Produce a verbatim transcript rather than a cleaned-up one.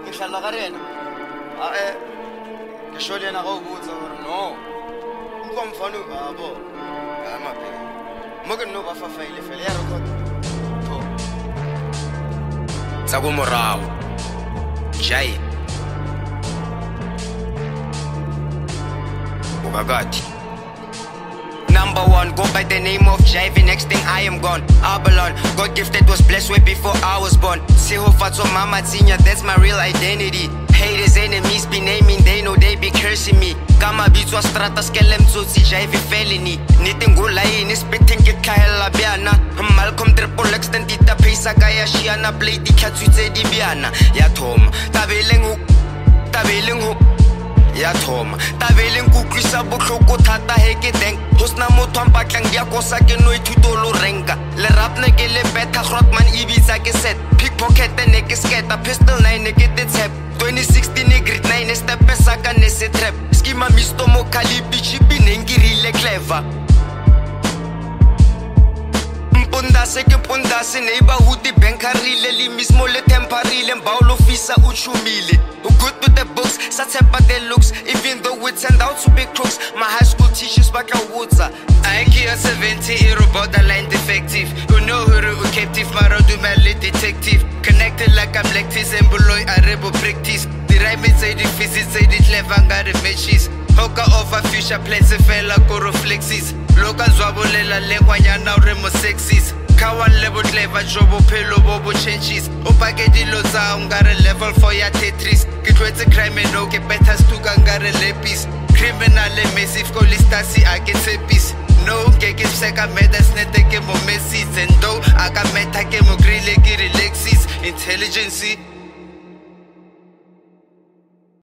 ngihlala karena ah eh ngisho lena akawubuza no ukomfana yabo amabheka moke no bafafaile fele ya record to sakumorao jay ukakati. Number one, go by the name of Jive. Next thing I am gone. Abalon, God gifted was blessed way before I was born. Siho Fatso Mama Tinya, that's my real identity. Haters, enemies be naming, they know they be cursing me. Kama bitwa strata skelem tsotsi Jive felony. Niting gulay, spitting ke kahela biana. Malcolm triple extend ita pesa kaya shiana. Play di katsutse di biana. Ya Tom, tabeleng hook, tabeleng hook. Ya Tom, tabeleng kukrisa botlhoko thata he ke teng hosna motho mpatlang dia kosa ke no ithuto lo renka le rap ne ke le betha Grootman ibitsa ke set pickpocket ne ke sketa pistol nine ne ke tshep twenty sixteen ne grit nine step saka ne se trap skima misto mo calibi chipi ne ngirile clever Pondase ke pondase neighborhood bankarile li mismo le temparile mbaulo fisa uchumile good with the books satepa the looks even though we turned out to be crooks my high school teachers back at water I care seventy euro borderline defective you know who are captive maro do my detective connected like I'm lectis and below arebo practice the rhyme say the physics say the clever ngare matches hoka over future plans fela ko reflexes local zwabolela lengwanyana remo sexes kawan level clever jobo pelo bobo changes opakedi loza ungare level for ya tetris kitwetse crime no ke better stuka ngare lepis criminal massive ko listasi aketsepis no ke ke seka medas nete ke mo messages and though aka meta ke mo grille ke relaxes intelligence